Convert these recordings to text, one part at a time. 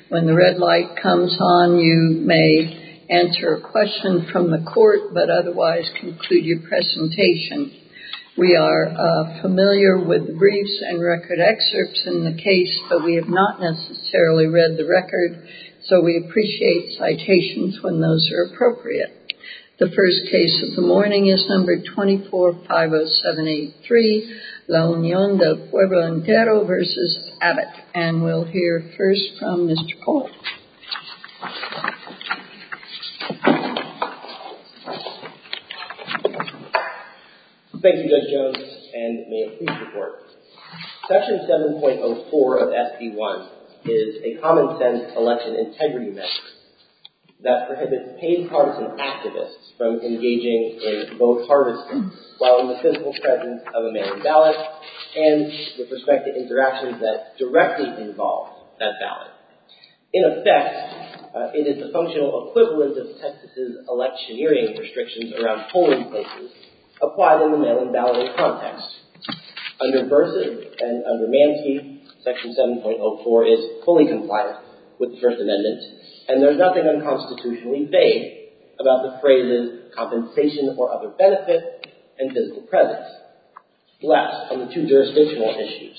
When the red light comes on, you may answer a question from the court, but otherwise conclude your presentation. We are familiar with the briefs and record excerpts in the case, but we have not necessarily read the record, so we appreciate citations when those are appropriate. The first case of the morning is number 2450783, La Unión del Pueblo Entero versus Abbott. And we'll hear first from Mr. Cole. Thank you, Judge Jones, and may it please the Court. Section 7.04 of SB1 is a common-sense election integrity measure that prohibits paid partisan activists from engaging in vote harvesting while in the physical presence of a mail-in ballot and with respect to interactions that directly involve that ballot. In effect, it is the functional equivalent of Texas's electioneering restrictions around polling places applied in the mail-in balloting context. Under Burson and under Mansky, Section 7.04 is fully compliant with the First Amendment, and there's nothing unconstitutionally vague about the phrases compensation or other benefit and physical presence. Last, on the two jurisdictional issues,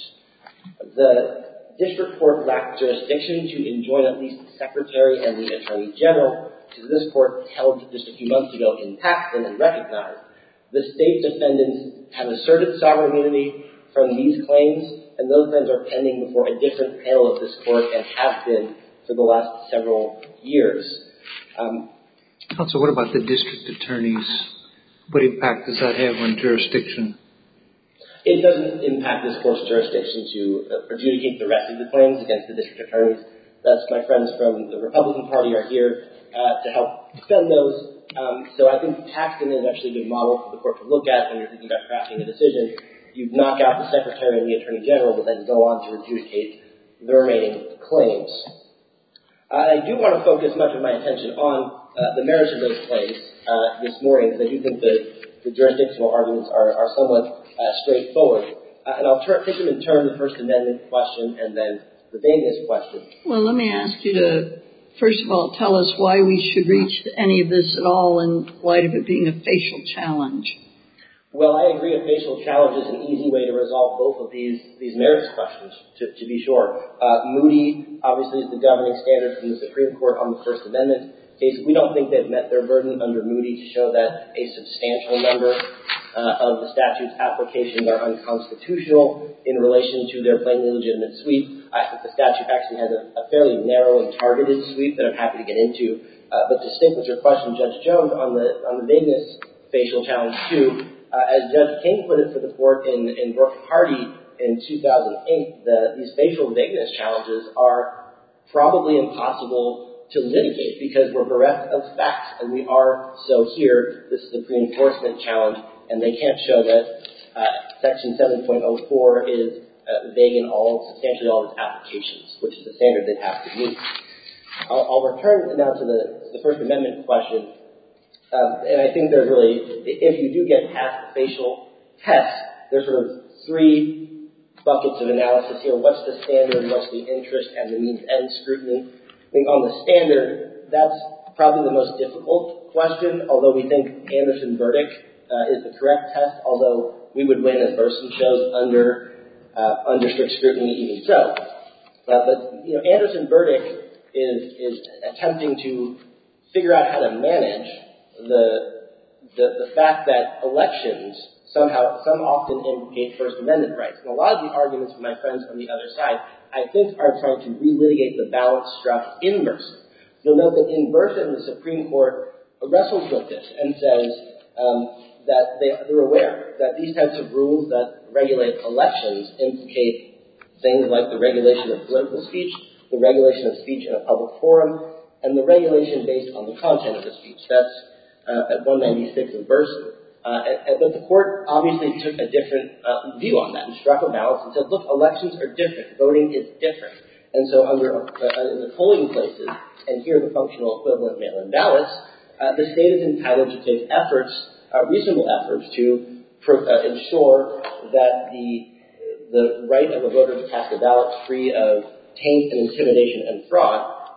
the district court lacked jurisdiction to enjoin at least the Secretary and the Attorney General, because this court held just a few months ago in Paxton and recognized the state defendants have asserted sovereign immunity from these claims, and those claims are pending before a different panel of this court and have been for the last several years. Counsel, what about the district attorneys? What impact does that have on jurisdiction? It doesn't impact this court's jurisdiction to adjudicate the rest of the claims against the district attorneys. That's my friends from the Republican Party are here to help defend those. So I think Paxton is actually a good model for the court to look at when you're thinking about crafting a decision. You knock out the Secretary and the Attorney General, but then go on to adjudicate the remaining claims. I do want to focus much of my attention on the merits of those claims this morning, because I do think the jurisdictional arguments are somewhat straightforward. And I'll take them in turn, the First Amendment question and then the vagueness question. Well, let me ask you to, first of all, tell us why we should reach any of this at all in light of it being a facial challenge. Well, I agree a facial challenge is an easy way to resolve both of these merits questions, to be sure. Moody, obviously, is the governing standard from the Supreme Court on the First Amendment case. We don't think they've met their burden under Moody to show that a substantial number of the statute's applications are unconstitutional in relation to their plainly legitimate sweep. I think the statute actually has a fairly narrow and targeted sweep that I'm happy to get into. But to stick with your question, Judge Jones, on the vagueness facial challenge too, as Judge King put it for the court in Burke-Hardy in 2008, these facial vagueness challenges are probably impossible to litigate because we're bereft of facts, and we are so here. This is a pre-enforcement challenge, and they can't show that Section 7.04 is vague in substantially all its applications, which is the standard they'd have to meet. I'll return now to the First Amendment question. And I think there's really, if you do get past the facial test, there's sort of three buckets of analysis here. What's the standard, what's the interest, and the means-end scrutiny? I think on the standard, that's probably the most difficult question, although we think Anderson-Burdick is the correct test, although we would win, as Burson shows, under strict scrutiny even so. But Anderson-Burdick is attempting to figure out how to manage the fact that elections some often implicate First Amendment rights. And a lot of the arguments from my friends on the other side, I think, are trying to relitigate the balance struck in Burson. You'll note that in Burson, the Supreme Court wrestles with this and says that they're aware that these types of rules that regulate elections implicate things like the regulation of political speech, the regulation of speech in a public forum, and the regulation based on the content of the speech. That's at 196 of Burson. But the court obviously took a different view on that and struck a balance and said, look, elections are different. Voting is different. And so in the polling places, and here the functional equivalent mail-in ballots, the state is entitled to take reasonable efforts to ensure that the right of a voter to cast a ballot free of taint and intimidation and fraud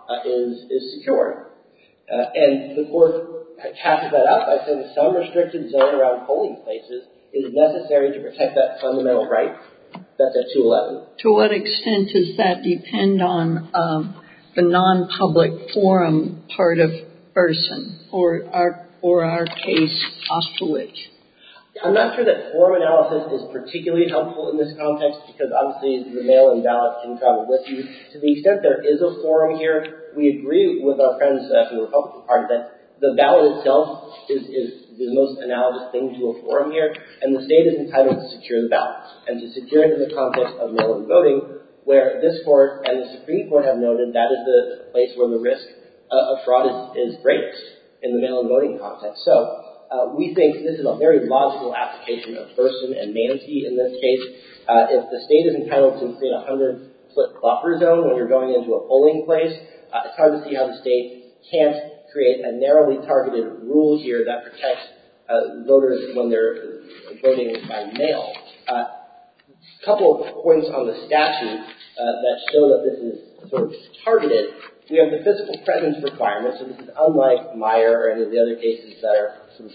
is secured. And the court cashes that out by saying some restricted zone around polling places is necessary to protect that fundamental right. That's at 211. To what extent does that depend on the non-public forum part of Burson or our case, Ostrowich? I'm not sure that forum analysis is particularly helpful in this context because obviously the mail-in ballot can travel with you. To the extent there is a forum here, we agree with our friends from the Republican Party that the ballot itself is the most analogous thing to a forum here, and the state is entitled to secure the ballot, and to secure it in the context of mail-in voting, where this court and the Supreme Court have noted that is the place where the risk of fraud is greatest in the mail-in voting context. So we think this is a very logical application of Burson and Manske in this case. If the state is entitled to, say, a 100-foot buffer zone when you're going into a polling place, it's hard to see how the state can't create a narrowly targeted rule here that protects voters when they're voting by mail. A couple of points on the statute that show that this is sort of targeted. We have the physical presence requirement, so this is unlike Meyer or any of the other cases that are sort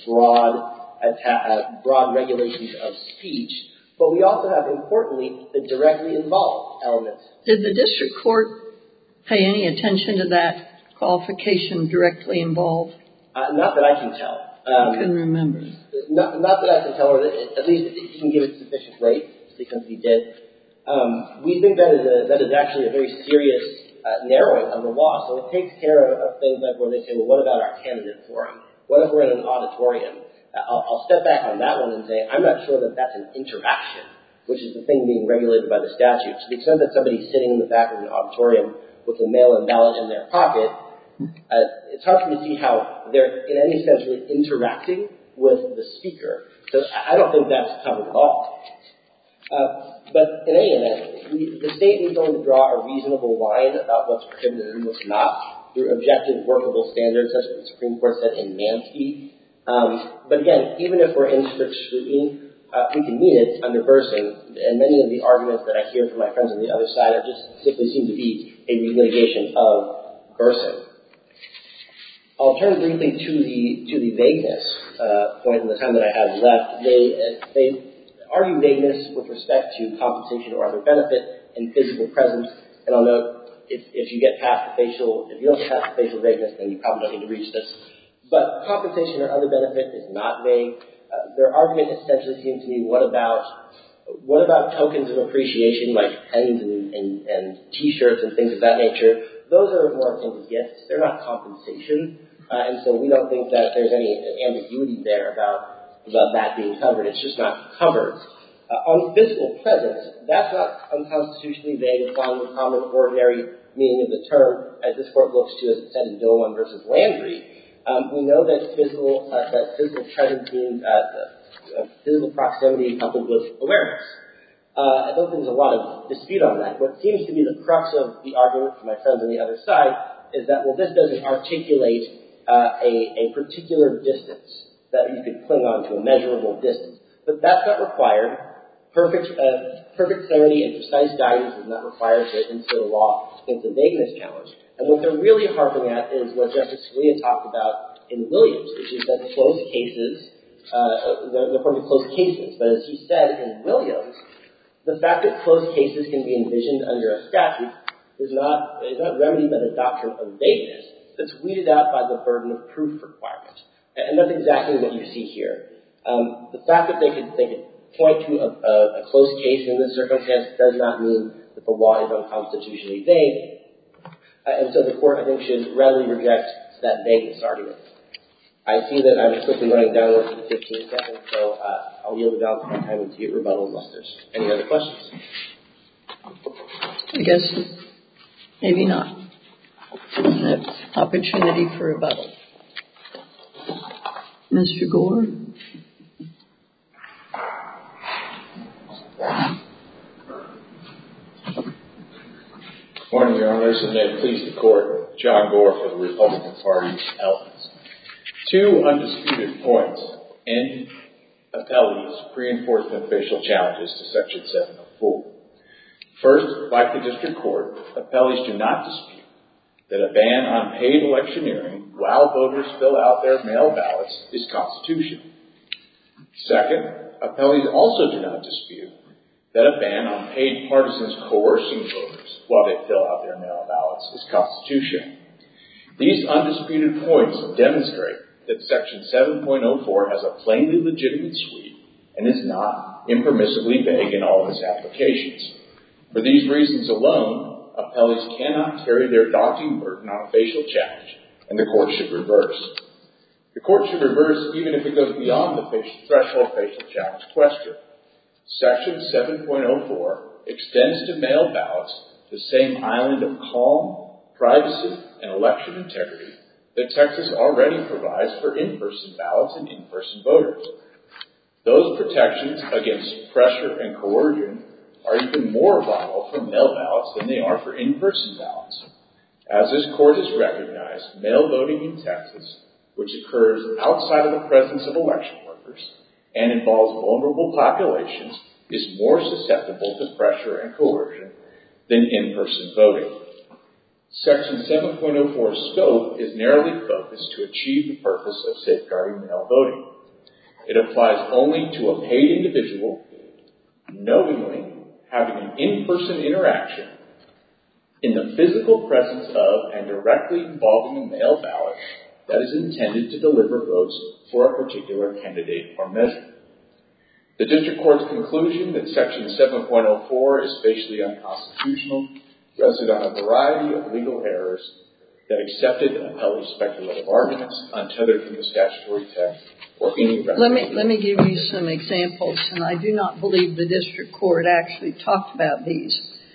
of broad regulations of speech. But we also have, importantly, the directly involved elements. Did the district court pay any attention to that qualification, directly involved? Not that I can tell. I couldn't remember. Not that I can tell, or at least he can give it sufficient weight, because he did. We think that is actually a very serious narrowing of the law. So it takes care of things like where they say, well, what about our candidate forum? What if we're in an auditorium? I'll step back on that one and say, I'm not sure that that's an interaction, which is the thing being regulated by the statute. To the extent that somebody's sitting in the back of an auditorium with a mail-in ballot in their pocket, it's hard for me to see how they're in any sense really interacting with the speaker. So I don't think that's covered at all. But in any event, the state is going to draw a reasonable line about what's prohibited and what's not through objective, workable standards, such as the Supreme Court said in Manske. But again, even if we're in strict scrutiny, we can meet it under Burson. And many of the arguments that I hear from my friends on the other side are just simply seem to be a relitigation of Burson. I'll turn briefly to the vagueness point in the time that I have left. They argue vagueness with respect to compensation or other benefit and physical presence. And I'll note, if you get past the facial, if you don't get past the facial vagueness, then you probably don't need to reach this. But compensation or other benefit is not vague. Their argument essentially seems to be, what about tokens of appreciation like pens and T-shirts and things of that nature? Those are more akin to gifts. They're not compensation. And so we don't think that there's any ambiguity there about that being covered. It's just not covered. On physical presence, that's not unconstitutionally vague, applying the common, ordinary meaning of the term, as this court looks to, as it said in Dolan versus Landry. We know that physical presence means physical proximity coupled with awareness. I don't think there's a lot of dispute on that. What seems to be the crux of the argument from my friends on the other side is that, well, this doesn't articulate a particular distance that you could cling on to, a measurable distance. But that's not required. Perfect clarity and precise guidance is not required to instill a law against a vagueness challenge. And what they're really harping at is what Justice Scalia talked about in Williams, which is that close cases, they're pointing to close cases. But as he said in Williams, the fact that close cases can be envisioned under a statute is not remedied by the doctrine of vagueness. That's weeded out by the burden of proof requirement. And that's exactly what you see here. The fact that they could point to a close case in this circumstance does not mean that the law is unconstitutionally vague. And so the court, I think, should readily reject that vagueness argument. I see that I'm quickly running down with 15 seconds, so I'll yield the balance of my time and to get rebuttal unless there's any other questions. I guess maybe not. An opportunity for rebuttal. Mr. Gore? Morning, Your Honors, and may it please the Court. John Gore for the Republican Party's elements. Two undisputed points in appellee's pre-enforcement facial challenges to Section 704. First, like the District Court, appellees do not dispute that a ban on paid electioneering while voters fill out their mail ballots is constitutional. Second, appellees also do not dispute that a ban on paid partisans coercing voters while they fill out their mail ballots is constitutional. These undisputed points demonstrate that Section 7.04 has a plainly legitimate sweep and is not impermissibly vague in all of its applications. For these reasons alone, appellees cannot carry their daunting burden on a facial challenge, and the court should reverse. The court should reverse even if it goes beyond the threshold facial challenge question. Section 7.04 extends to mail ballots the same island of calm, privacy, and election integrity that Texas already provides for in-person ballots and in-person voters. Those protections against pressure and coercion are even more vital for mail ballots than they are for in-person ballots. As this court has recognized, mail voting in Texas, which occurs outside of the presence of election workers and involves vulnerable populations, is more susceptible to pressure and coercion than in-person voting. Section 7.04's scope is narrowly focused to achieve the purpose of safeguarding mail voting. It applies only to a paid individual knowingly having an in-person interaction in the physical presence of and directly involving a mail ballot that is intended to deliver votes for a particular candidate or measure. The district court's conclusion that Section 7.04 is facially unconstitutional rested on a variety of legal errors that accepted appellee's speculative arguments untethered from the statutory text or any record. Let me give you some examples, and I do not believe the district court actually talked about these,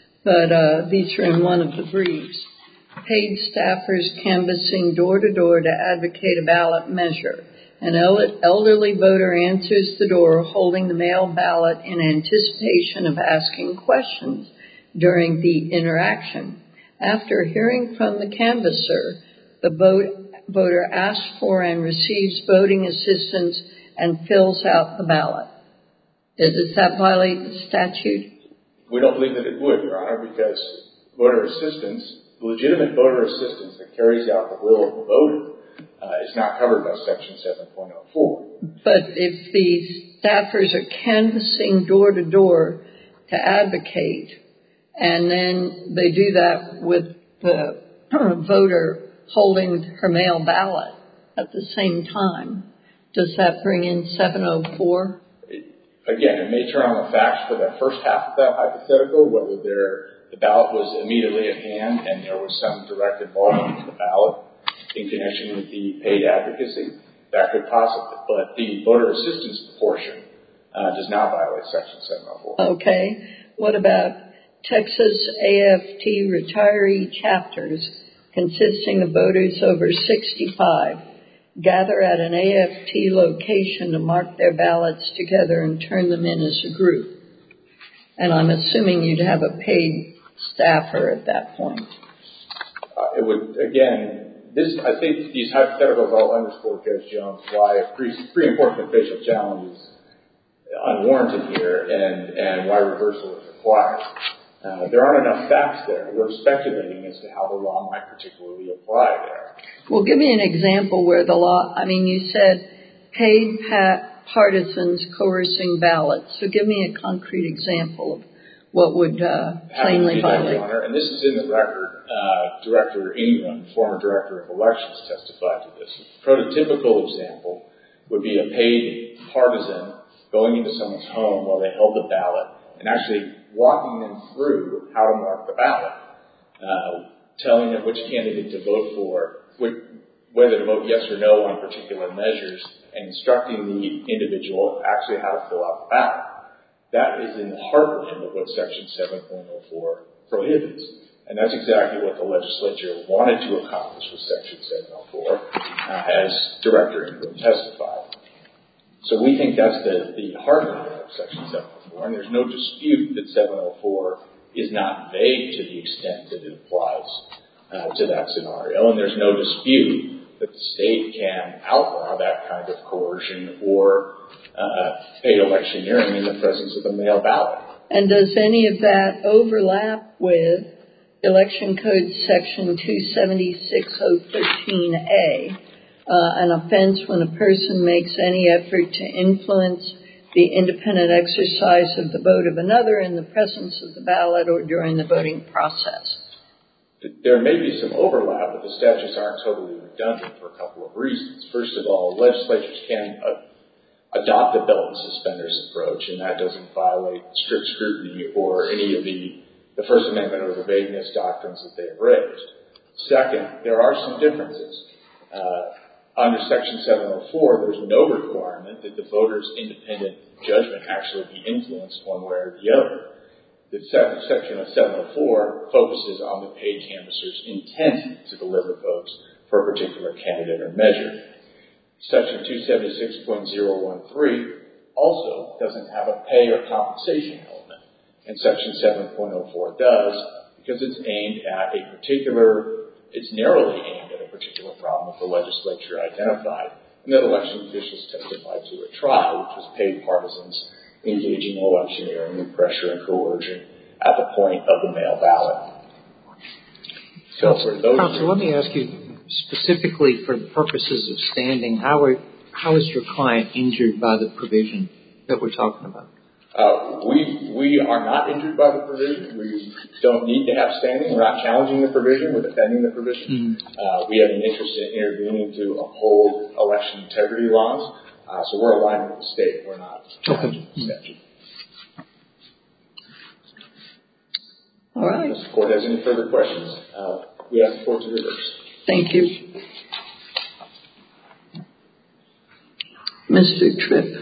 but these are in one of the briefs. Paid staffers canvassing door to door to advocate a ballot measure. An elderly voter answers the door holding the mail ballot in anticipation of asking questions during the interaction. After hearing from the canvasser, the voter asks for and receives voting assistance and fills out the ballot. Does that violate the statute? We don't believe that it would, Your Honor, because voter assistance, legitimate voter assistance that carries out the will of the voter, is not covered by Section 7.04. But if the staffers are canvassing door to door to advocate, and then they do that with the voter holding her mail ballot at the same time, does that bring in 704? Again, it may turn on the facts for the first half of that hypothetical, whether the ballot was immediately at hand and there was some direct involvement in the ballot in connection with the paid advocacy. That could possibly, but the voter assistance portion does not violate Section 704. Okay. What about Texas AFT retiree chapters consisting of voters over 65 gather at an AFT location to mark their ballots together and turn them in as a group? And I'm assuming you'd have a paid staffer at that point. It would, again, I think these hypotheticals all underscore, Judge Jones, why a pre-enforcement facial challenge is unwarranted here and why reversal is required. There aren't enough facts there. We're speculating as to how the law might particularly apply there. Well, give me an example where the law, you said paid partisans coercing ballots. So give me a concrete example of what would plainly violate. Your Honor, and this is in the record. Director Ingram, former director of elections, testified to this. A prototypical example would be a paid partisan going into someone's home while they held the ballot and actually walking them through how to mark the ballot, telling them which candidate to vote for, whether to vote yes or no on particular measures, and instructing the individual actually how to fill out the ballot. That is in the heartland of what Section 7.04 prohibits. And that's exactly what the legislature wanted to accomplish with Section 704, as Director Ingram testified. So we think that's the heartland of Section 704, and there's no dispute that 704 is not vague to the extent that it applies to that scenario, and there's no dispute that the state can outlaw that kind of coercion or paid electioneering in the presence of the mail ballot. And does any of that overlap with Election Code Section 276.013A, an offense when a person makes any effort to influence the independent exercise of the vote of another in the presence of the ballot or during the voting process. There may be some overlap, but the statutes aren't totally redundant for a couple of reasons. First of all, legislatures can adopt a belt and suspenders approach, and that doesn't violate strict scrutiny or any of the First Amendment or the vagueness doctrines that they have raised. Second, there are some differences. Under Section 704, there's no requirement that the voter's independent judgment actually be influenced one way or the other. The section of 704 focuses on the paid canvasser's intent to deliver votes for a particular candidate or measure. Section 276.013 also doesn't have a pay or compensation element, and Section 7.04 does, because it's narrowly aimed at a particular problem that the legislature identified and that election officials testified to at trial, which was paid partisans engaging in electioneering and pressure and coercion at the point of the mail ballot. Counsel, let me ask you specifically for purposes of standing, how is your client injured by the provision that we're talking about? We are not injured by the provision. We don't need to have standing. We're not challenging the provision. We're defending the provision. We have an interest in intervening to uphold election integrity laws. So we're aligned with the state. We're not challenging the statute. All right. If the court has any further questions, we ask the court to reverse. Thank you. Mr. Tripp.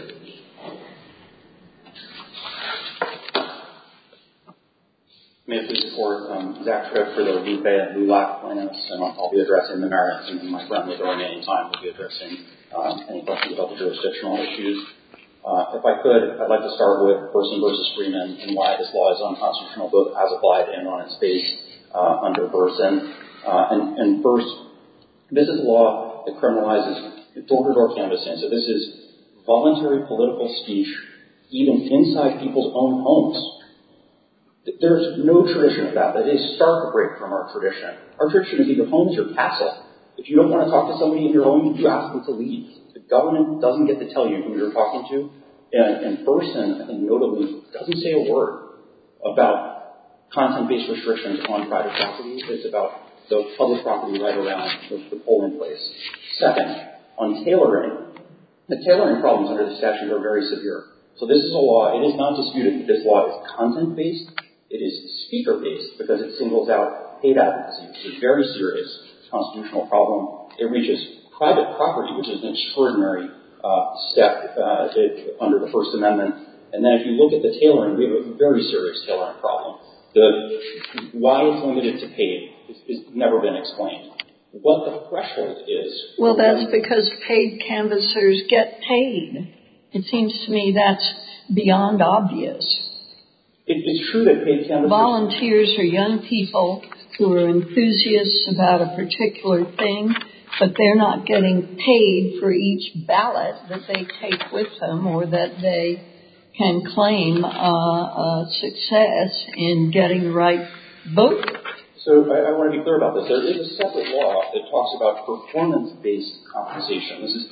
May it please the court, Zach Tripp for the Lupe and Lulac plaintiffs, and I'll be addressing the merits, and my friend with the remaining time will be addressing any questions about the jurisdictional issues. If I could, I'd like to start with Burson versus Freeman and why this law is unconstitutional, both as applied and on its face under Burson. And first, this is a law that criminalizes door-to-door canvassing. So this is voluntary political speech, even inside people's own homes. There's no tradition of that. That is stark break from our tradition. Our tradition is either home is your castle. If you don't want to talk to somebody in your home, you ask them to leave. The government doesn't get to tell you who you're talking to. And Burson, I think notably, doesn't say a word about content-based restrictions on private property. It's about the public property right around the polling place. Second, on tailoring, the tailoring problems under the statute are very severe. So this is a law. It is not disputed that this law is content-based. It is speaker-based because it singles out paid advocacy, which is a very serious constitutional problem. It reaches private property, which is an extraordinary step under the First Amendment. And then if you look at the tailoring, we have a very serious tailoring problem. Why it's limited to paid has never been explained. What the threshold is... Well, that's because paid canvassers get paid. It seems to me that's beyond obvious. It's true that paid canvassers... Volunteers are young people who are enthusiasts about a particular thing, but they're not getting paid for each ballot that they take with them or that they can claim success in getting the right vote. So I want to be clear about this. There is a separate law that talks about performance-based compensation. This is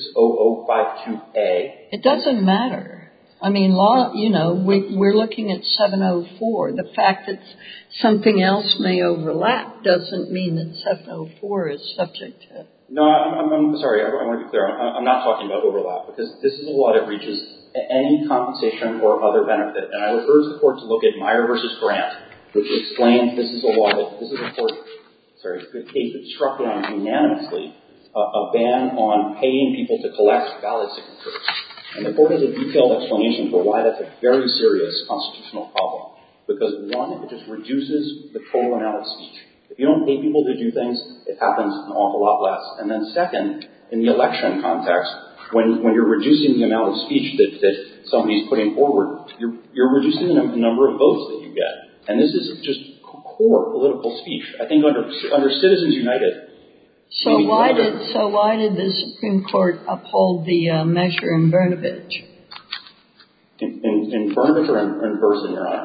860052A. It doesn't matter. I mean, law, we're looking at 704. The fact that something else may overlap doesn't mean that 704 is subject to... No, I'm sorry. I want to be clear. I'm not talking about overlap because this is a law that reaches any compensation or other benefit. And I would urge the court to look at Meyer versus Grant, which explains this is a law that, this is a court, the case that struck down unanimously a ban on paying people to collect ballot signatures. And the court has a detailed explanation for why that's a very serious constitutional problem. Because one, it just reduces the total amount of speech. If you don't pay people to do things, it happens an awful lot less. And then second, in the election context, when you're reducing the amount of speech that somebody's putting forward, you're reducing the number of votes that you get. And this is just core political speech. I think under Citizens United. So why did the Supreme Court uphold the measure in Brnovich? In Brnovich or in Burson, Your Honor?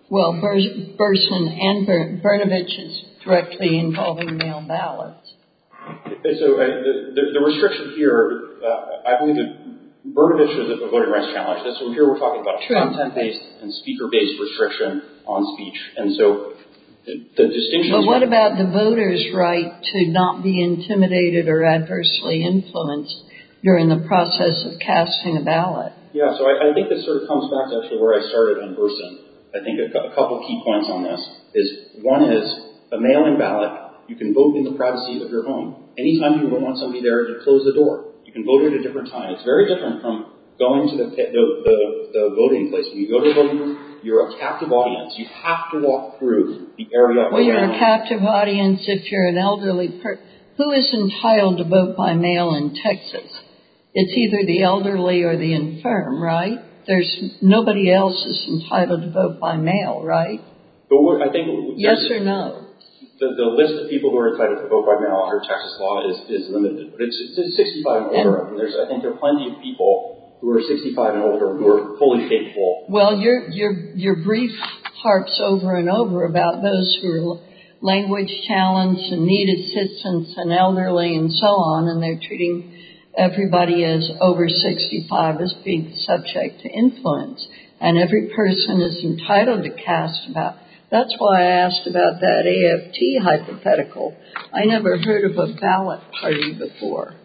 Well, Burson and Brnovich is directly involving mail ballots. So the restriction here, I believe that Brnovich is a voting rights challenge. Here we're talking about a content-based and speaker-based restriction on speech. And so the distinction. But what about the voters' right to not be intimidated or adversely influenced during the process of casting a ballot? Yeah, so I think this sort of comes back to actually where I started on Burson. I think a couple key points on this is, one is a mail-in ballot. You can vote in the privacy of your home. Anytime you don't want somebody there, you close the door. You can vote at a different time. It's very different from going to the voting place. When you go to the voting booth, you're a captive audience. You have to walk through the area. Well, you're a captive audience if you're an elderly person. Who is entitled to vote by mail in Texas? It's either the elderly or the infirm, right? There's nobody else is entitled to vote by mail, right? But I think yes or no? The list of people who are entitled to vote by mail under Texas law is limited, but it's 65 and older. I think there are plenty of people who are 65 and older who are fully capable. Well, your brief harps over and over about those who are language challenged and need assistance and elderly and so on, and they're treating everybody as over 65 as being subject to influence, and every person is entitled to cast about. That's why I asked about that AFT hypothetical. I never heard of a ballot party before.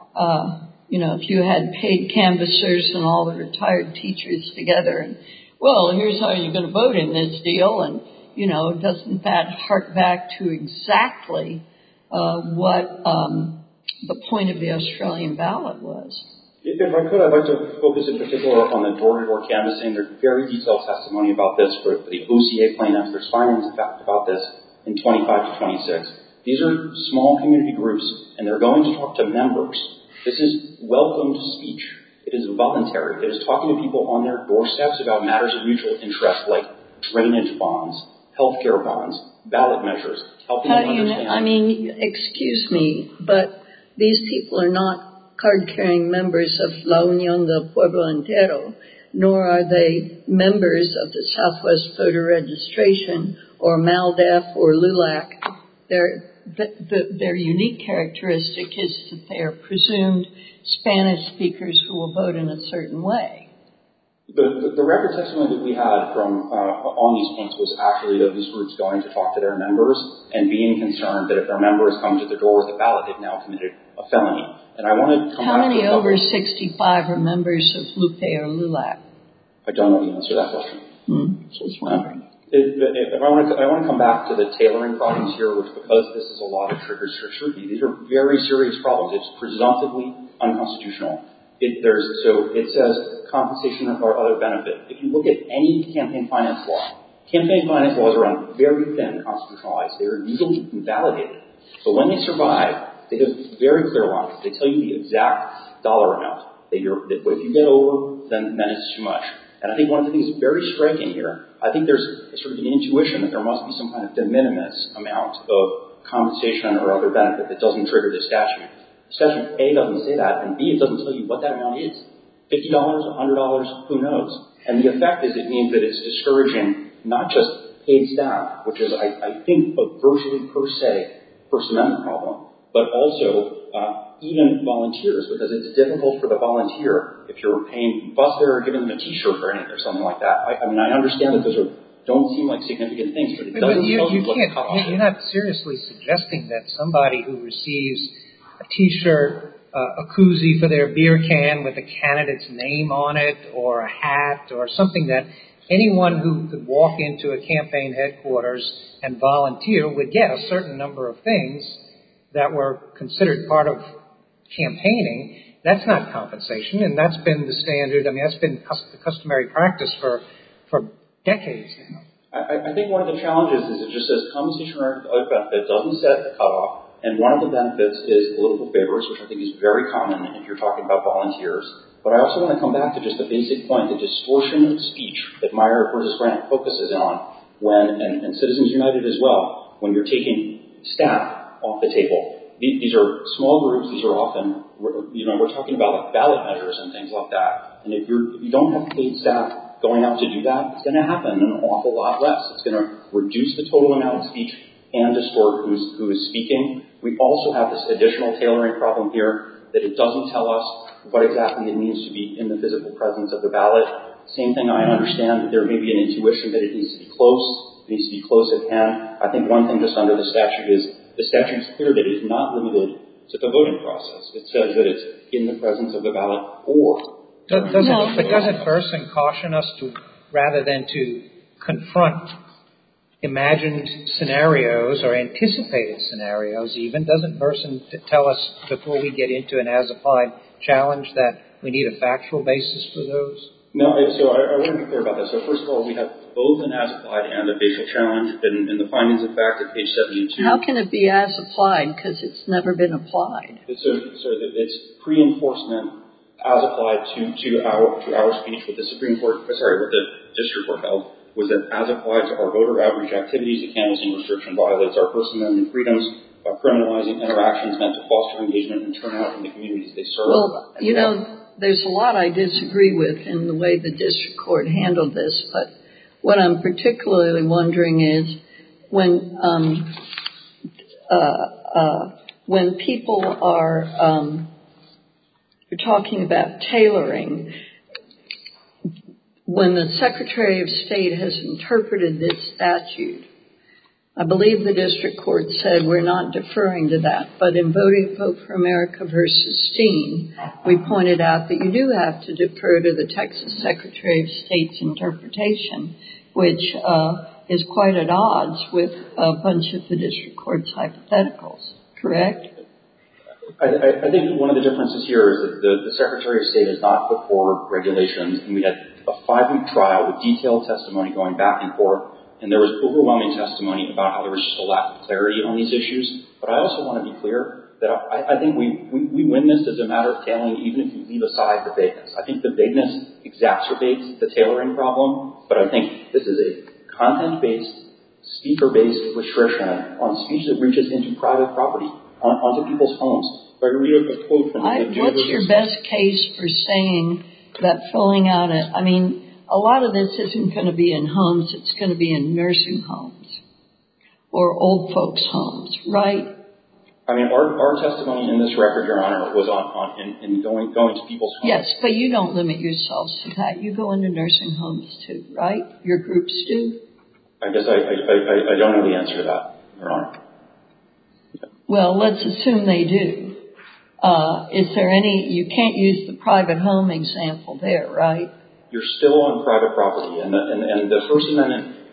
If you had paid canvassers and all the retired teachers together and, well, here's how you're going to vote in this deal, and, doesn't that hark back to exactly what the point of the Australian ballot was? If I could, I'd like to focus in particular on the door-to-door canvassing. There's very detailed testimony about this for the OCA plaintiffs. There's findings about this in 25 to 26. These are small community groups, and they're going to talk to members. This is welcomed speech. It is voluntary. It is talking to people on their doorsteps about matters of mutual interest like drainage bonds, healthcare bonds, ballot measures, helping them understand. Excuse me, but these people are not card-carrying members of La Unión del Pueblo Entero, nor are they members of the Southwest Voter Registration or MALDEF or LULAC. Their unique characteristic is that they are presumed Spanish speakers who will vote in a certain way. The record testimony that we had from on these points was actually of these groups going to talk to their members and being concerned that if their members come to the door with a ballot, they've now committed a felony. And I want to come How back many to over 65 are members of LUPE or LULAC? I don't know the answer to that question. Just wondering. I want to come back to the tailoring problems here, which because this is a law that triggers strict scrutiny, these are very serious problems. It's presumptively unconstitutional. It says compensation or other benefit. If you look at any campaign finance laws are on very thin constitutional ice. They are legally invalidated. But when they survive, they have very clear lines. They tell you the exact dollar amount. If you get over, then it's too much. And I think one of the things that's very striking here, I think there's sort of an intuition that there must be some kind of de minimis amount of compensation or other benefit that doesn't trigger the statute. Statute A doesn't say that, and B, it doesn't tell you what that amount is. $50, $100, who knows? And the effect is it means that it's discouraging not just paid staff, which is, I think, a virtually per se First Amendment problem, but also even volunteers, because it's difficult for the volunteer if you're paying bus fare or giving them a T-shirt or something like that. I understand that those don't seem like significant things, but it doesn't tell you what the cutoff is. You're not seriously suggesting that somebody who receives a T-shirt, a koozie for their beer can with a candidate's name on it, or a hat, or something that anyone who could walk into a campaign headquarters and volunteer would get a certain number of things that were considered part of campaigning. That's not compensation, and that's been the standard. That's been the customary practice for decades now. I think one of the challenges is it just says compensation or other benefit, doesn't set the cutoff, and one of the benefits is political favors, which I think is very common if you're talking about volunteers. But I also want to come back to just the basic point, the distortion of speech that Meyer versus Grant focuses on and Citizens United as well, when you're taking staff off the table. These are small groups. These are often, we're talking about like ballot measures and things like that. And if you don't have paid staff going out to do that, it's going to happen an awful lot less. It's going to reduce the total amount of speech and distort who is speaking. We also have this additional tailoring problem here that it doesn't tell us what exactly it means to be in the physical presence of the ballot. Same thing, I understand that there may be an intuition that it needs to be close. It needs to be close at hand. I think one thing just under the statute is the statute is clear that it is not limited to the voting process. It says that it's in the presence of the ballot or... Doesn't Burson caution us to, rather than to confront imagined scenarios or anticipated scenarios even, doesn't Burson tell us before we get into an as-applied challenge that we need a factual basis for those? No, so I want to be clear about that. So first of all, we have both an as-applied and a facial challenge in the findings of fact at page 72. How can it be as-applied? Because it's never been applied. So it's pre-enforcement as applied to our speech with the Supreme Court, what the district court held, was that as applied to our voter outreach activities, the canvassing restriction violates our First Amendment freedoms by criminalizing interactions meant to foster engagement and turnout in the communities they serve. Well, there's a lot I disagree with in the way the district court handled this, but what I'm particularly wondering is when people are you're talking about tailoring, when the Secretary of State has interpreted this statute, I believe the district court said we're not deferring to that, but in Vote for America versus Steen, we pointed out that you do have to defer to the Texas Secretary of State's interpretation, which is quite at odds with a bunch of the district court's hypotheticals, correct? I think one of the differences here is that the Secretary of State has not put forward regulations, and we had a 5-week trial with detailed testimony going back and forth, and there was overwhelming testimony about how there was just a lack of clarity on these issues. But I also want to be clear that I think we win this as a matter of tailoring, even if you leave aside the vagueness. I think the vagueness exacerbates the tailoring problem, but I think this is a content-based, speaker-based restriction on speech that reaches into private property, onto people's homes. If I read a quote from what's your best case for saying that filling out a lot of this isn't going to be in homes, it's going to be in nursing homes or old folks' homes, right? I mean, our testimony in this record, Your Honor, was in going to people's homes. Yes, but you don't limit yourselves to that. You go into nursing homes too, right? Your groups do? I guess I don't know the answer to that, Your Honor. Well, let's assume they do. Is there you can't use the private home example there, right? You're still on private property, and the First Amendment,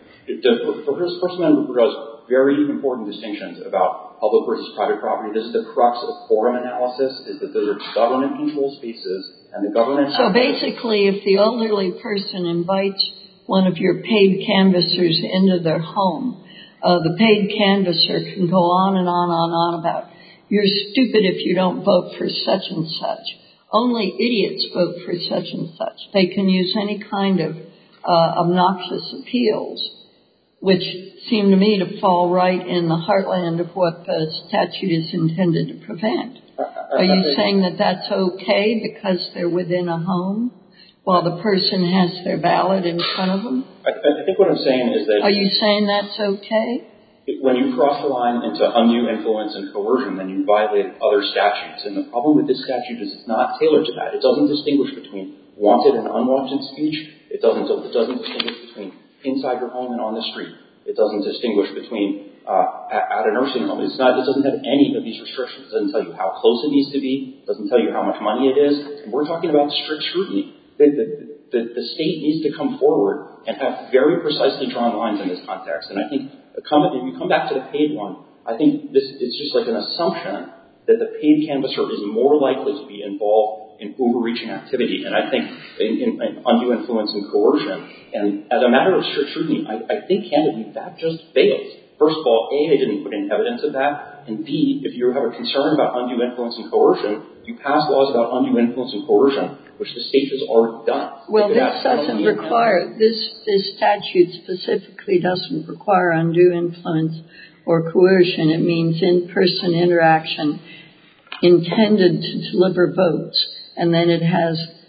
First Amendment draws very important distinctions about public versus private property. This is the crux of quorum analysis, is that those are government-controlled spaces, and the government... So basically, if the elderly person invites one of your paid canvassers into their home, the paid canvasser can go on and on about, you're stupid if you don't vote for such and such. Only idiots vote for such and such. They can use any kind of obnoxious appeals, which seem to me to fall right in the heartland of what the statute is intended to prevent. Are you saying that that's okay because they're within a home while the person has their ballot in front of them? I think what I'm saying is that... Are you saying that's okay? When you cross the line into undue influence and coercion, then you violate other statutes. And the problem with this statute is it's not tailored to that. It doesn't distinguish between wanted and unwanted speech. It doesn't distinguish between inside your home and on the street. It doesn't distinguish between at a nursing home. It doesn't have any of these restrictions. It doesn't tell you how close it needs to be. It doesn't tell you how much money it is. And we're talking about strict scrutiny. The state needs to come forward and have very precisely drawn lines in this context. And I think if you come back to the paid one, I think it's just like an assumption that the paid canvasser is more likely to be involved in overreaching activity. And I think in undue influence and coercion. And as a matter of strict scrutiny, I think candidly that just fails. First of all, A, they didn't put in evidence of that. And B, if you have a concern about undue influence and coercion, you pass laws about undue influence and coercion, which the state has already done. Well, this doesn't require, this statute specifically doesn't require undue influence or coercion. It means in-person interaction intended to deliver votes. And then it has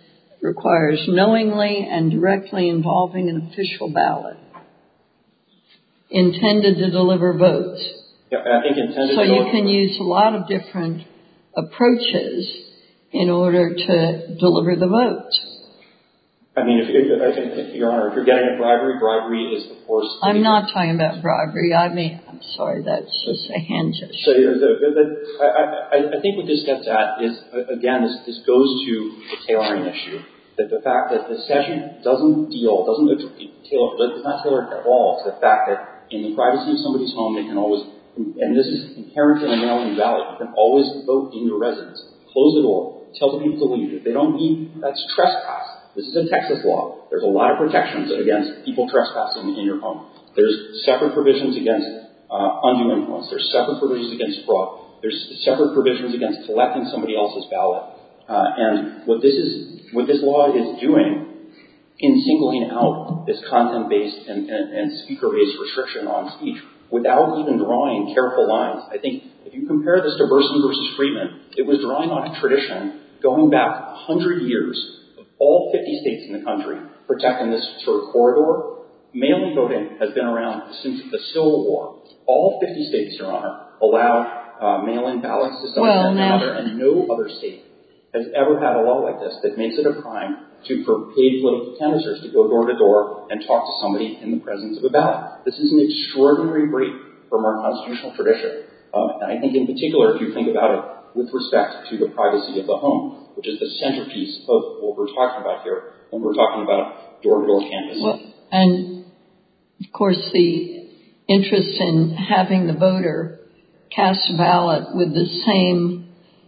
requires knowingly and directly involving an official ballot intended to deliver votes. Yeah, I think intended. So you can use a lot of different approaches in order to deliver the votes. I mean, Your Honor, if you're getting at bribery is, of course... I'm not talking about bribery. I'm sorry, that's just a hand gesture. So I think what this gets at is, again, this goes to the tailoring issue. That the fact that the statute does not tailor at all to the fact that in the privacy of somebody's home, they can always, and this is inherent in a mail-in ballot, you can always vote in your residence. Close the door. Tell the people to leave. If they don't leave, that's trespass. This is a Texas law. There's a lot of protections against people trespassing in your home. There's separate provisions against undue influence. There's separate provisions against fraud. There's separate provisions against collecting somebody else's ballot. And what this law is doing in singling out this content-based and speaker-based restriction on speech without even drawing careful lines. I think if you compare this to Burson versus Friedman, it was drawing on a tradition going back 100 years of all 50 states in the country protecting this sort of corridor. Mail-in voting has been around since the Civil War. All 50 states, Your Honor, allow mail-in ballots to some extent or another, and no other state has ever had a law like this that makes it a crime for paid political canvassers to go door to door and talk to somebody in the presence of a ballot. This is an extraordinary break from our constitutional tradition. And I think in particular, if you think about it with respect to the privacy of the home, which is the centerpiece of what we're talking about here when we're talking about door-to-door canvassing. Well, and, of course, the interest in having the voter cast a ballot with the same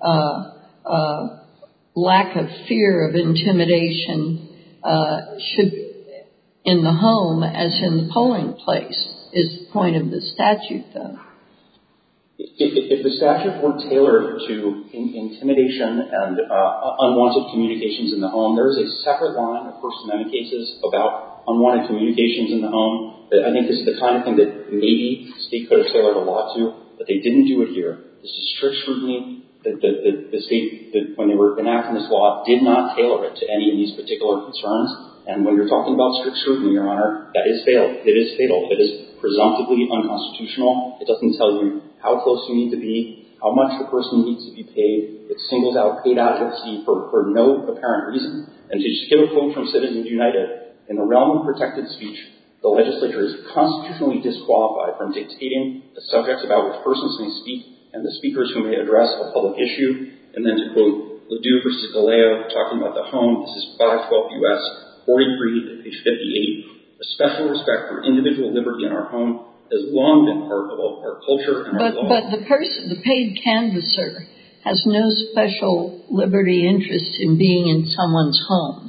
lack of fear of intimidation should in the home as in the polling place is the point of the statute, though. If the statute were tailored to intimidation and unwanted communications in the home, there is a separate line of First Amendment cases about unwanted communications in the home. I think this is the kind of thing that maybe the state could have tailored a law to, but they didn't do it here. This is strict scrutiny. The state, when they were enacting this law, did not tailor it to any of these particular concerns. And when you're talking about strict scrutiny, Your Honor, that is fatal. It is fatal. It is presumptively unconstitutional. It doesn't tell you how close you need to be, how much the person needs to be paid. It singles out paid advocacy for no apparent reason. And to just give a quote from Citizens United, in the realm of protected speech, the legislature is constitutionally disqualified from dictating the subjects about which persons may speak and the speakers who may address a public issue. And then to quote Ledoux versus Galeo, talking about the home, this is 512 U.S. 43 at page 58. A special respect for individual liberty in our home has long been part of our culture and our law. But the paid canvasser has no special liberty interest in being in someone's home.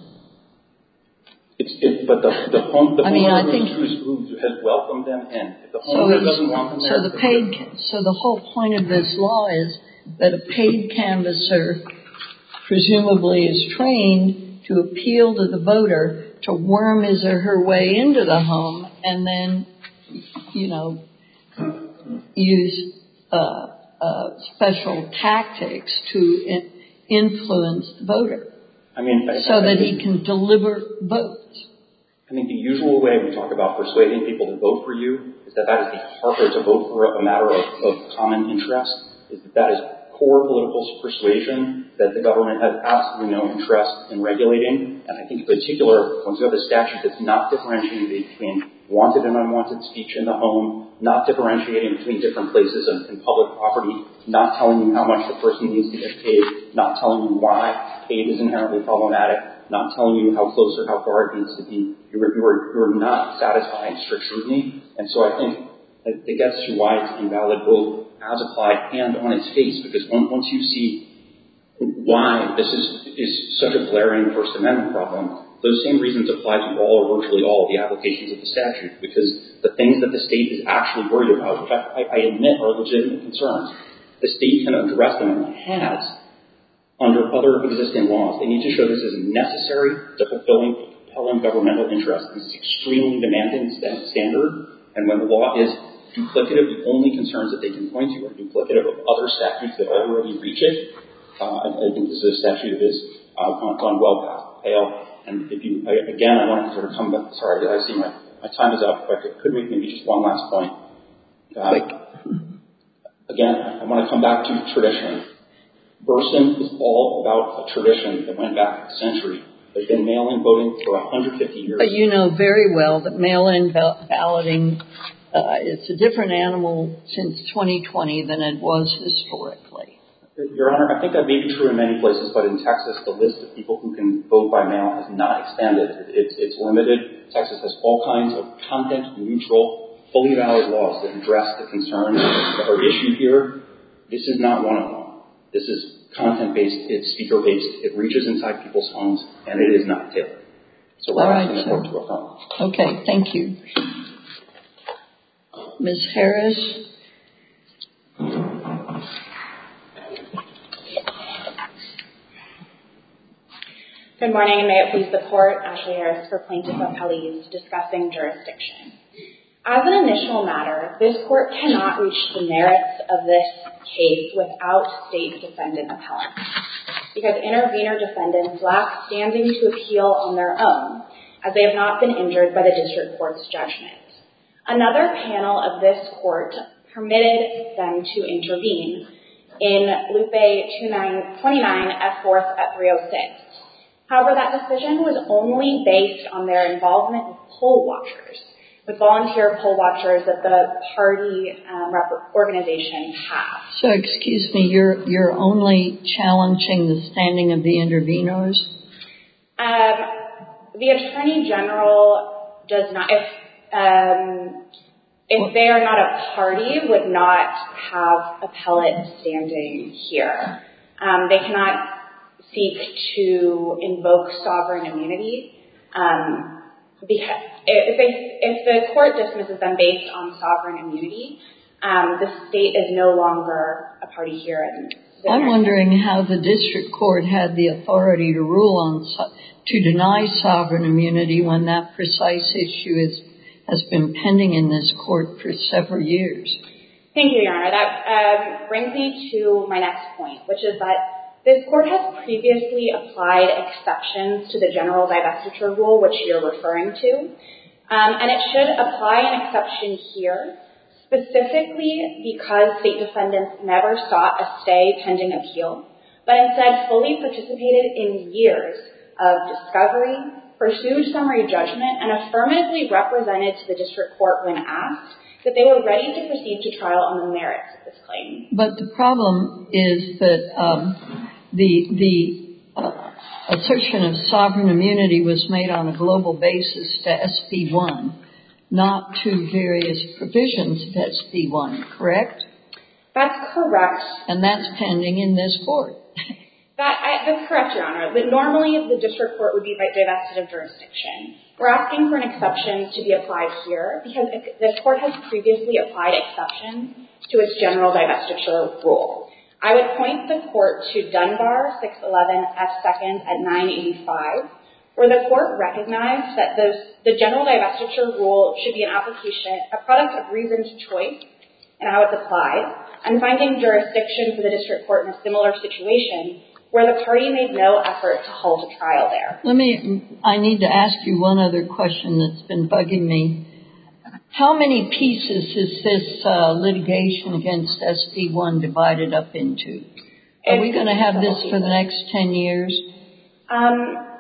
But the homeowner who has welcomed them in. If the homeowner doesn't want them there. So the whole point of this law is that a paid canvasser presumably is trained to appeal to the voter to worm his or her way into the home and then, use special tactics to influence the voter. So that he can deliver votes. I think the usual way we talk about persuading people to vote for you is that is the heart, or to vote for a matter of common interest, is that is core political persuasion that the government has absolutely no interest in regulating. And I think in particular, once you have a statute that's not differentiating between wanted and unwanted speech in the home, not differentiating between different places and public property, not telling you how much the person needs to get paid, not telling you why paid is inherently problematic, not telling you how close or how far it needs to be, you're not satisfying strict scrutiny. And so I think it gets to why it's invalid both as applied and on its face, because once you see why this is such a glaring First Amendment problem, those same reasons apply to all or virtually all of the applications of the statute, because the things that the state is actually worried about, which I admit are legitimate concerns, the state can address them and has under other existing laws. They need to show this is necessary to fulfilling compelling governmental interest. This is extremely demanding standard, and when the law is duplicative, the only concerns that they can point to are duplicative of other statutes that already reach it. I think this is a statute that is gone well past. pale. And again, I want to sort of come back. Sorry, I see my time is up, but could we maybe just one last point? Again, I want to come back to tradition. Burson is all about a tradition that went back a century. There's been mail-in voting for 150 years. But you know very well that mail-in balloting is a different animal since 2020 than it was historically. Your Honor, I think that may be true in many places, but in Texas, the list of people who can vote by mail has not expanded. It's limited. Texas has all kinds of content-neutral, fully valid laws that address the concerns that are issued here. This is not one of them. This is content-based. It's speaker-based. It reaches inside people's homes, and it is not tailored. So we're asking the court to affirm. Okay, thank you. Ms. Harris. Good morning, and may it please the Court. Ashley Harris for Plaintiff Appellees discussing jurisdiction. As an initial matter, this Court cannot reach the merits of this case without state defendant appellants, because intervener defendants lack standing to appeal on their own, as they have not been injured by the District Court's judgment. Another panel of this Court permitted them to intervene in Lupe 29 F4th at 306. However, that decision was only based on their involvement with poll watchers, with volunteer poll watchers that the party organization has. So, excuse me, you're only challenging the standing of the interveners? The Attorney General does not, if they are not a party, would not have appellate standing here. They cannot seek to invoke sovereign immunity. Because if the court dismisses them based on sovereign immunity, the state is no longer a party here. I'm wondering how the district court had the authority to rule to deny sovereign immunity when that precise issue has been pending in this court for several years. Thank you, Your Honor. That brings me to my next point, which is that this court has previously applied exceptions to the general divestiture rule, which you're referring to, and it should apply an exception here, specifically because state defendants never sought a stay pending appeal, but instead fully participated in years of discovery, pursued summary judgment, and affirmatively represented to the district court when asked that they were ready to proceed to trial on the merits of this claim. But the problem is that the assertion of sovereign immunity was made on a global basis to SB 1, not to various provisions of SB 1, correct? That's correct. And that's pending in this court. That's correct, Your Honor. But normally the district court would be divested of jurisdiction. We're asking for an exception to be applied here because the court has previously applied exceptions to its general divestiture rule. I would point the court to Dunbar 611 F. 2nd at 985, where the court recognized that the general divestiture rule should be a product of reasoned choice and how it's applied, and finding jurisdiction for the district court in a similar situation where the party made no effort to hold a trial there. I need to ask you one other question that's been bugging me. How many pieces is this litigation against SB 1 divided up into? Are we going to have this for the next 10 years? I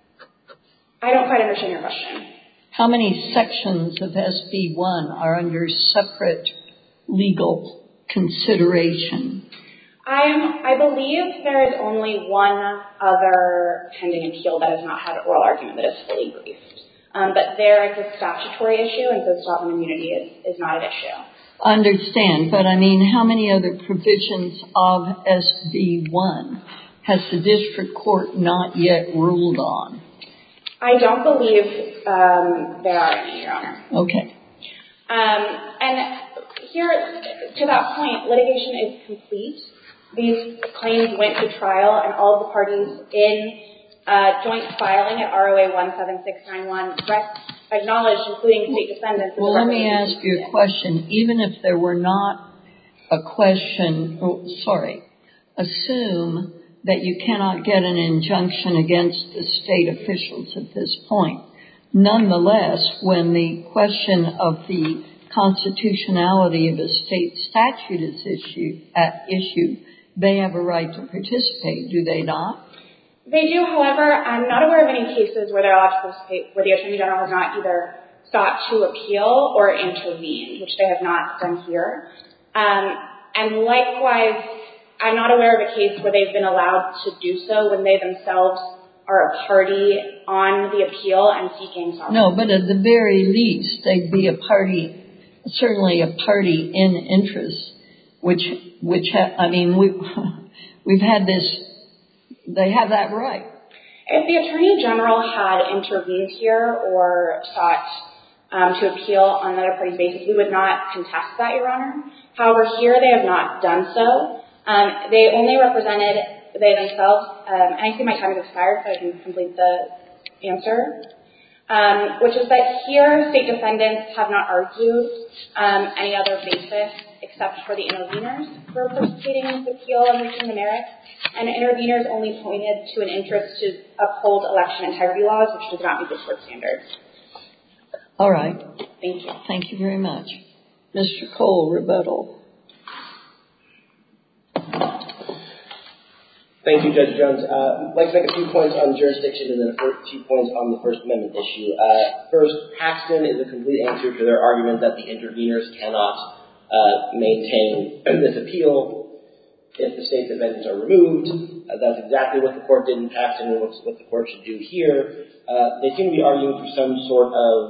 don't quite understand your question. How many sections of SB 1 are under separate legal consideration? I believe there is only one other pending appeal that has not had an oral argument that is fully briefed. But there is a statutory issue, and so sovereign immunity is not an issue. I understand, but I mean, how many other provisions of SB 1 has the district court not yet ruled on? I don't believe there are any, Your Honor. Okay. And here, to that point, litigation is complete. These claims went to trial, and all of the parties in joint filing at ROA 17691 acknowledged, including state defendants. Well, let me ask you a question. Even if there were not a question, assume that you cannot get an injunction against the state officials at this point. Nonetheless, when the question of the constitutionality of a state statute is at issue, they have a right to participate, do they not? They do, however, I'm not aware of any cases where they're allowed to participate where the Attorney General has not either sought to appeal or intervene, which they have not done here. And likewise, I'm not aware of a case where they've been allowed to do so when they themselves are a party on the appeal and seeking sovereignty. No, but at the very least, they'd be a party, certainly a party in interest, we've had this, they have that right. If the Attorney General had intervened here or sought to appeal on another party's basis, we would not contest that, Your Honor. However, here they have not done so. They only represented they themselves, and I see my time has expired, so I can complete the answer, which is that here state defendants have not argued any other basis except for the interveners who are participating in the appeal and reaching the merits, and interveners only pointed to an interest to uphold election integrity laws, which does not meet the court standards. All right. Thank you. Thank you very much. Mr. Cole, rebuttal. Thank you, Judge Jones. I'd like to make a few points on jurisdiction and then a few points on the First Amendment issue. First, Paxton is a complete answer to their argument that the interveners cannot maintain this appeal if the state defendants are removed. That's exactly what the court did in Paxton and what the court should do here. They seem to be arguing for some sort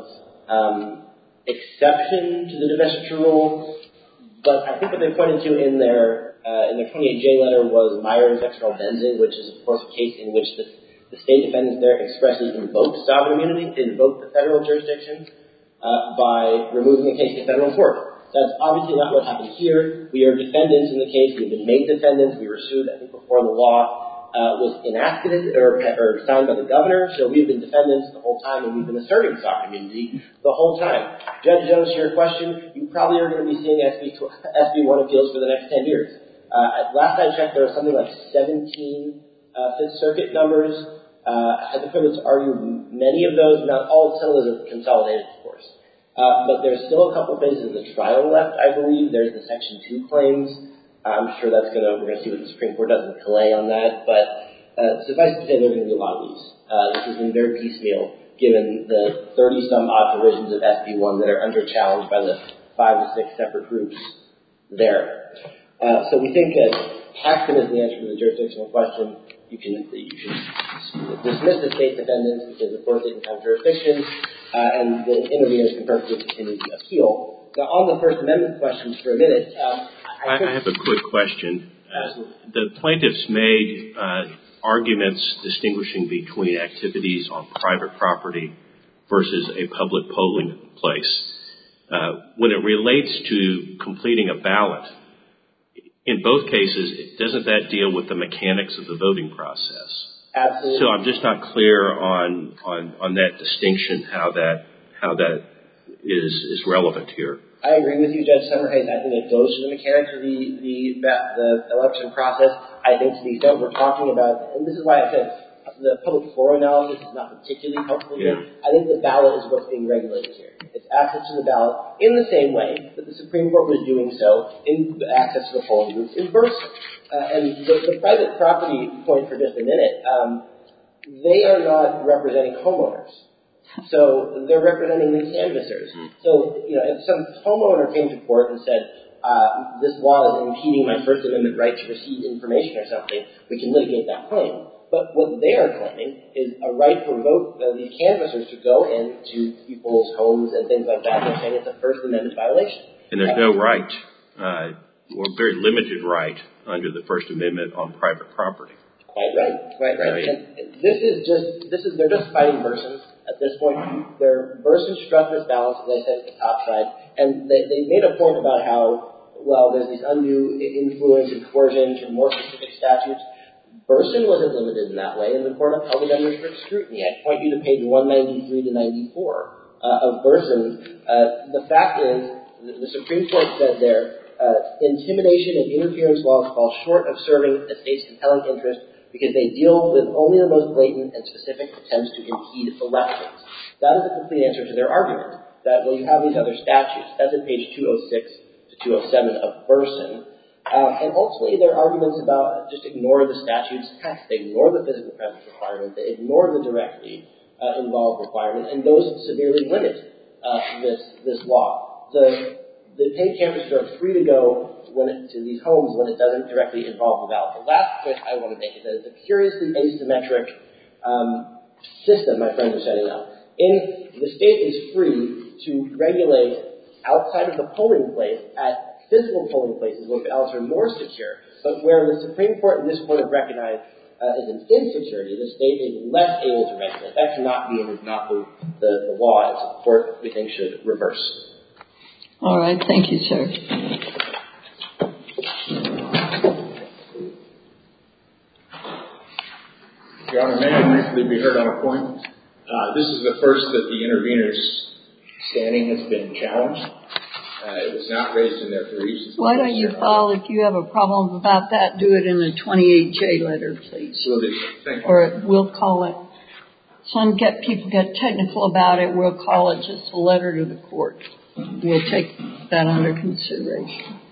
of exception to the divestiture rule, but I think what they pointed to in their 28J letter was Myers ex rel. Benzing, which is, of course, a case in which the state defendants there expressly invoked sovereign immunity, invoked the federal jurisdiction by removing the case to federal court. That's obviously not what happened here. We are defendants in the case. We've been made defendants. We were sued, I think, before the law was enacted or signed by the governor. So we've been defendants the whole time, and we've been asserting sovereign immunity the whole time. Judge Jones, to your question, you probably are going to be seeing SB 1 appeals for the next 10 years. Last I checked, there were something like 17 Fifth Circuit numbers. I had the privilege to argue many of those. Not all, some of those are consolidated, of course. But there's still a couple phases of the trial left, I believe. There's the Section 2 claims. I'm sure we're going to see what the Supreme Court does in Calais on that. But suffice to say, there's going to be a lot of these. This has been very piecemeal, given the 30-some-odd provisions of SB 1 that are under challenge by the 5 to 6 separate groups there. So we think that Paxton is the answer to the jurisdictional question. You can dismiss the state defendants because, of course, they didn't have jurisdiction, and the interveners can perfectly continue the appeal. Now, on the First Amendment questions for a minute, I have a quick question. The plaintiffs made arguments distinguishing between activities on private property versus a public polling place. When it relates to completing a ballot, in both cases, doesn't that deal with the mechanics of the voting process? Absolutely. So I'm just not clear on that distinction, how that is relevant here. I agree with you, Judge Summerhays. I think it goes to the mechanics of the election process. I think to the extent we're talking about, and this is why I said the public forum analysis is not particularly helpful here. I think the ballot is what's being regulated here. It's access to the ballot in the same way that the Supreme Court was doing so in access to the polling booth in Burson. And the private property point for just a minute, they are not representing homeowners. So they're representing the canvassers. So, if some homeowner came to court and said, this law is impeding my First Amendment right to receive information or something, we can litigate that claim. But what they are claiming is a right for these canvassers to go into people's homes and things like that. They're saying it's a First Amendment violation. And there's no right, or very limited right, under the First Amendment on private property. Quite right. And they're just fighting Burson at this point. Burson struck this balance, as I said, at the top side, and they made a point about how, there's this undue influence and coercion to more specific statutes. Burson wasn't limited in that way, and the court upheld it under strict scrutiny. I'd point you to page 193 to 94 of Burson. The fact is, the Supreme Court said there, intimidation and interference laws fall short of serving a state's compelling interest because they deal with only the most blatant and specific attempts to impede elections. That is a complete answer to their argument, that, well, you have these other statutes. That's at page 206 to 207 of Burson. And ultimately, their arguments about just ignore the statute's text, they ignore the physical presence requirement, they ignore the directly involved requirement, and those severely limit this law. The paid canvassers are free to go to these homes when it doesn't directly involve the ballot. The last point I want to make is that it's a curiously asymmetric system my friends are setting up. The state is free to regulate outside of the polling place at physical polling places where ballots are more secure, but where the Supreme Court and this Court have recognized as an insecurity, the state is less able to regulate. That cannot be and is not the law, as the Court, we think, should reverse. All right. Thank you, sir. Your Honor, may I briefly be heard on a point? This is the first that the intervener's standing has been challenged. It was not raised in their briefs. Why don't you file, if you have a problem about that, do it in a 28J letter, please. Will do. Thank you. Or we'll call it, people get technical about it, we'll call it just a letter to the court. We'll take that under consideration.